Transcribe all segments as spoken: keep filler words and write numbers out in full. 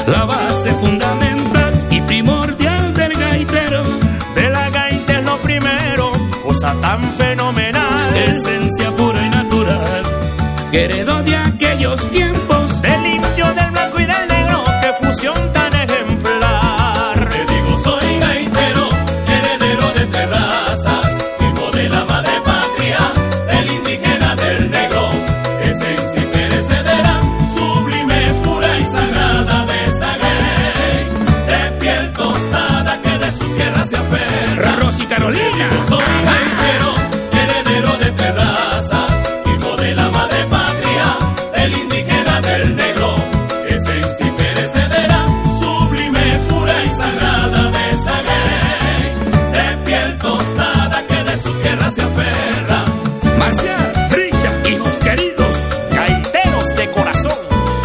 la base fundamental y primordial del gaitero. De la gaita es lo primero, cosa tan fenomenal, esencia pura y natural, que heredó de aquellos tiempos, del indio, del blanco y del negro, qué fusión tan ejemplar. Te digo, soy gaitero, heredero de tres razas, hijo de la madre patria, del indígena, del negro, esencia imperecedera, sublime, pura y sagrada de esa ley, de piel tostada que de su tierra se aferra. Rosy Carolina. Soy gaitero, heredero de tres razas, hijo de la madre patria, del indígena, del negro, esencia imperecedera, sublime, pura y sagrada de esa ley, de piel tostada que de su tierra se aferra. Marcial, Richard, hijos queridos, Gaiteros de corazón,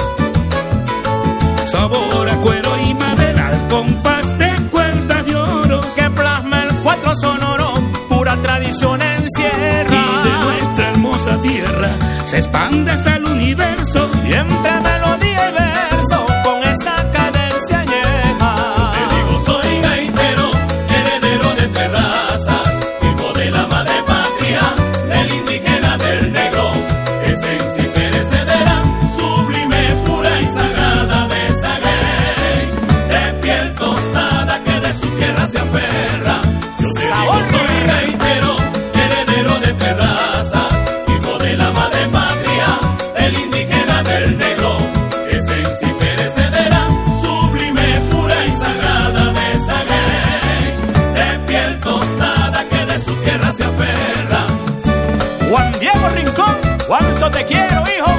sabor a cuero y madera al compás de cuerdas de oro, que plasma el cuatro sonoro, pura tradición encierra. y de nuestra hermosa tierra se expande hasta el universo. Y entre melodía y verso, con esa cadencia añeja. Te digo, soy gaitero, heredero de tres razas, hijo de la madre patria, del indígena, del negro, esencia imperecedera, sublime, pura y sagrada de esa ley, de piel tostada que de su tierra se aferra. Yo te digo, soy gaitero, heredero de tres razas, hijo de la madre patria, del indígena, del negro, esencia imperecedera, sublime, pura y sagrada de esa ley, de piel tostada que de su tierra se aferra. Juan Diego Rincón, cuánto te quiero, hijo.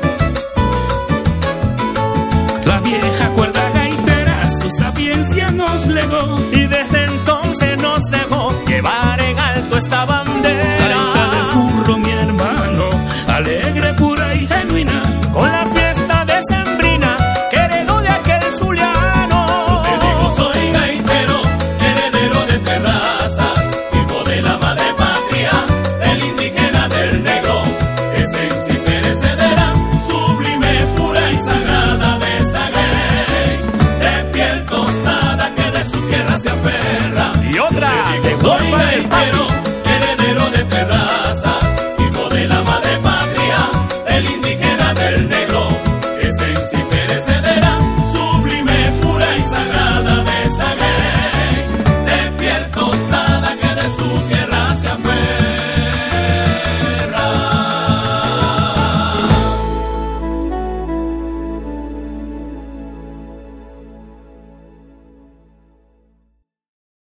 La vieja cuerda gaitera su sapiencia nos legó, Y desde entonces nos dejó llevar en alto esta bandera.